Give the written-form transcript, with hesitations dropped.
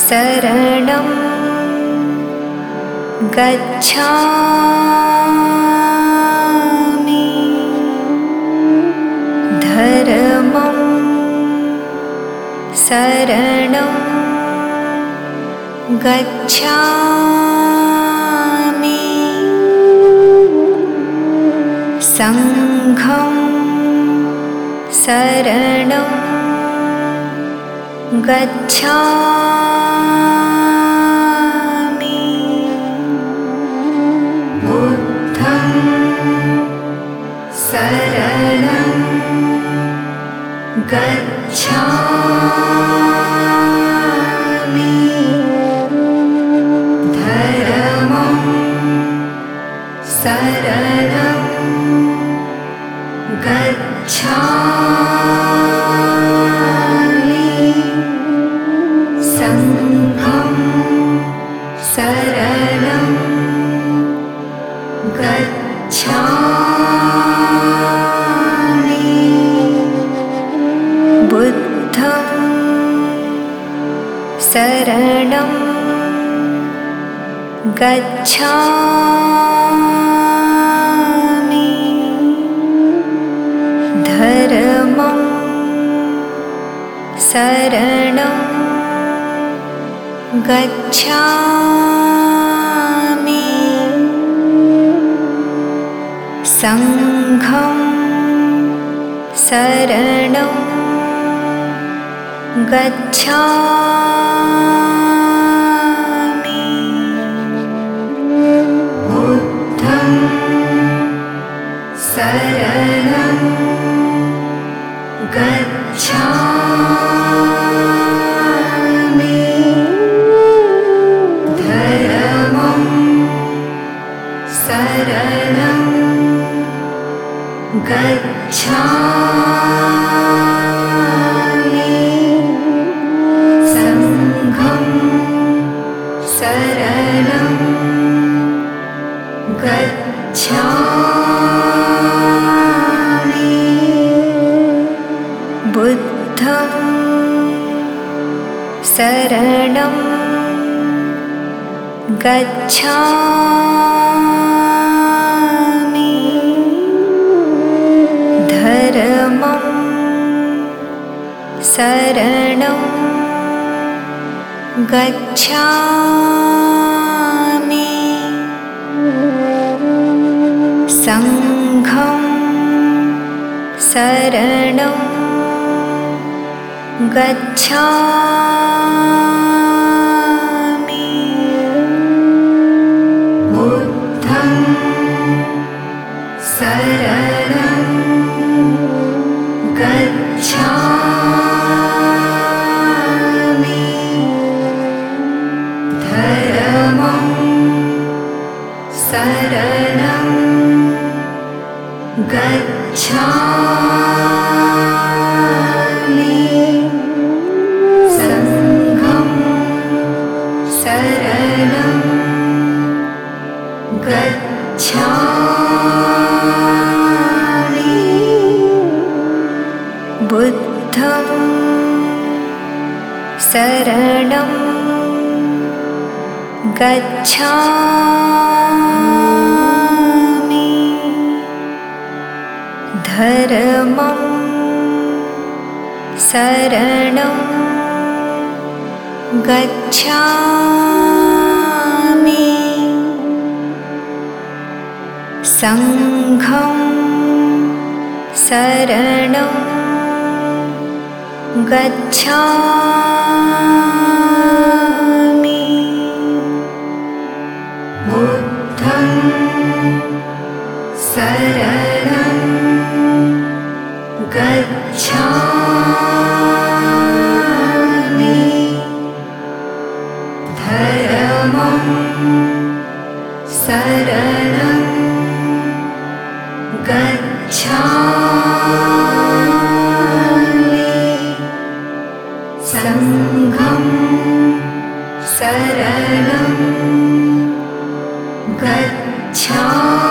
शरणं गच्छामि धर्मं शरणं गच्छामि संघं शरणं गच्छामि बुद्धं शरणं गच्छामि धर्मं शरणं गच्छामि संघं शरणं गच्छामि बुद्धं शरणं गच्छामि धर्मं शरणं गच्छामि संघं शरणं गच्छामि बुद्धं शरणं गच्छामि धर्मं शरणं गच्छामि संघं शरणं गच्छामि बुद्धं शरणं गच्छामि धर्मं शरणं गच्छामि संघं शरणं गच्छामि बुद्धं शरणं गच्छामि धर्मं शरणं गच्छामि संघं शरणं गच्छामि बुद्धं शरणं गच्छामि धर्मं शरणं गच्छामि संघं शरणं गच्छामि बुद्धं शरणं गच्छामि धर्मं शरणं गच्छामि संघं शरणं गच्छामि